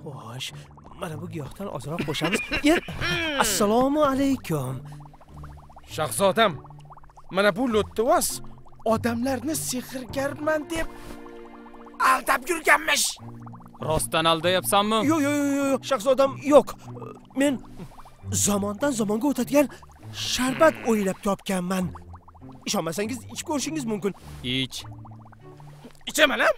Xo'sh, mana bu giyohdan ozroq qo'shamiz. Assalomu alaykum. Shahzodam, mana bu lo'ttivos odamlarni sehrgarman deb aldab yurganmish. Rostdan aldayapsanmi? Yo'q, shahzodam, yo'q. Men zamondan zamonga o'tadigan sharbat o'ylab topganman. Ishonmasangiz ichib ko'rishingiz mumkin. Ich. Ichaman ham?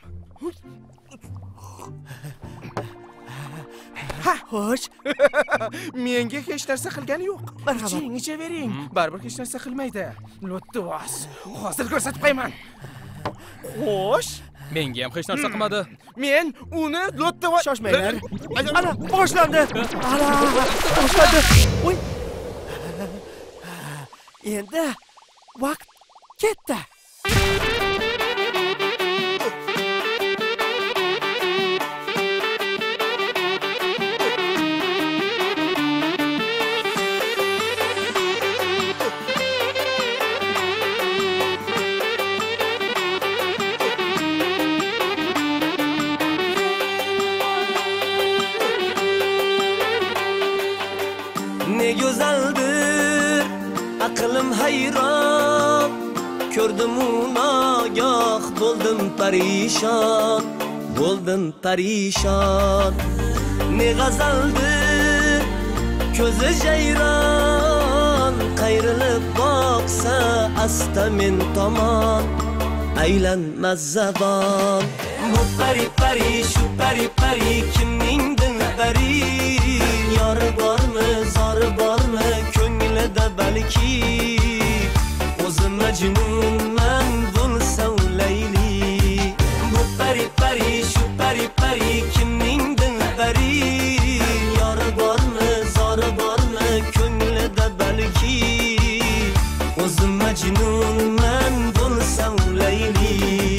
Xo'sh. Menga hech narsa qilgani yo'q. Marhamat. Ichavering. Baribir hech narsa qilmaydi. Lo'ttivos. Hozir ko'rsatib qo'yaman. Xo'sh. Menga ham hech narsa qilmadi. Men uni lo'ttivos. Shoshmanglar. Ana, boshlandi. Boshlandi. Voy. Endi vaqt ketdi. Ne güzeldir aqlim hayron, ko'rdim nagah bo'ldim parishon. Ne g'azaldir ko'zi jayron, qayrilib boqsa asta men tomon aylanmaz zabon. Bu pari shu pari kimning dilbari, yori bormi zori bormi ko'nglida balki, o'zim majnunman bo'lsam layli. Bu pari shu pari kimning dilbari, yori bormi zori bormi ko'nglida balki, o'zim majnunman bo'lsam layli.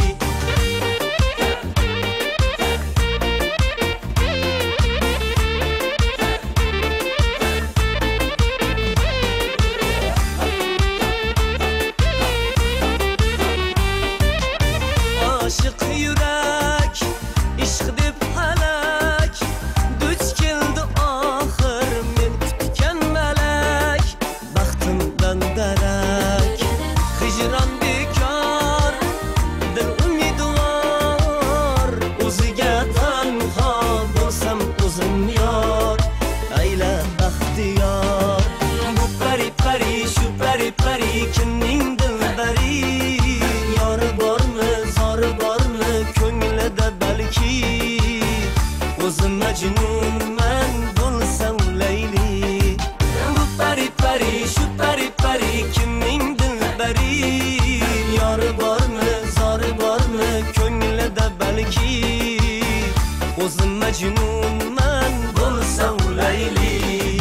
Aşık yürek, ishq deb halak, duch keldi oxir men kutgan malak, baxtimdan darak. Hijron bekor, dil umidvor, o'ziga tanho bo'lsam o'zim yor, ayla baxtiyor. Bu pari shu pari kimning dilbari, yori bormi zori bormi ko'nglida balki, o'zim majnunman bo'lsam layli. Bu pari shu pari kimning dilbari, yori bormi zori bormi ko'nglida balki, o'zim majnunman bo'lsam layli.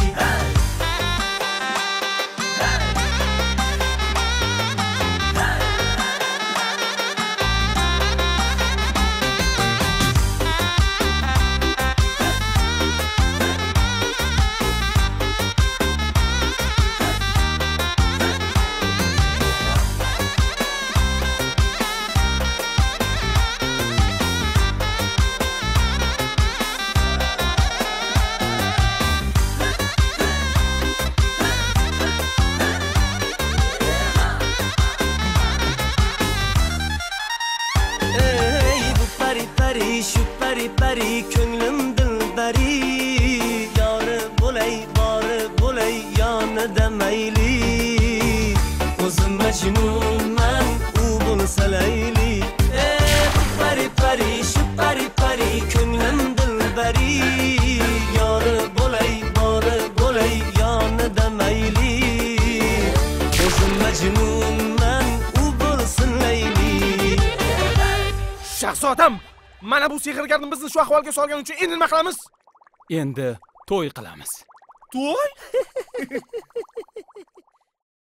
Shu pari ko'nglim dilbari, yori bo'lay bori bo'lay yonida mayli, o'zim majnunman u bo'lsa layli. Pari shu pari ko'nglim dilbari, yori bo'lay bori bo'lay yonida mayli, o'zim majnunman u bo'lsin layli. Shahzodam, mana bu sehrgarni bizni shu ahvolga solgani uchun endi nima qilamiz? Endi to'y qilamiz. To'y?